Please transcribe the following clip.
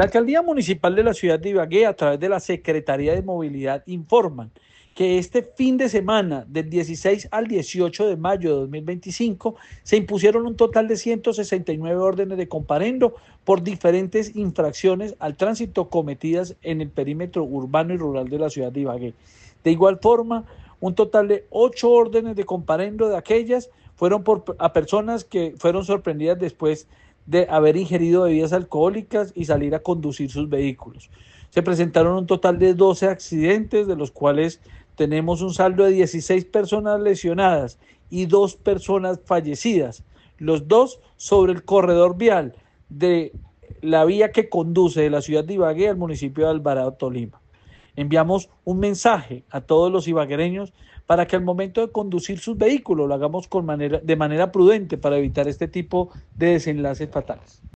La alcaldía municipal de la ciudad de Ibagué, a través de la Secretaría de Movilidad, informan que este fin de semana, del 16 al 18 de mayo de 2025, se impusieron un total de 169 órdenes de comparendo por diferentes infracciones al tránsito cometidas en el perímetro urbano y rural de la ciudad de Ibagué. De igual forma, un total de 8 órdenes de comparendo de aquellas fueron a personas que fueron sorprendidas después de haber ingerido bebidas alcohólicas y salir a conducir sus vehículos. Se presentaron un total de 12 accidentes, de los cuales tenemos un saldo de 16 personas lesionadas y 2 personas fallecidas, los dos sobre el corredor vial de la vía que conduce de la ciudad de Ibagué al municipio de Alvarado, Tolima. Enviamos un mensaje a todos los ibaguereños para que al momento de conducir sus vehículos lo hagamos de manera prudente para evitar este tipo de desenlaces fatales.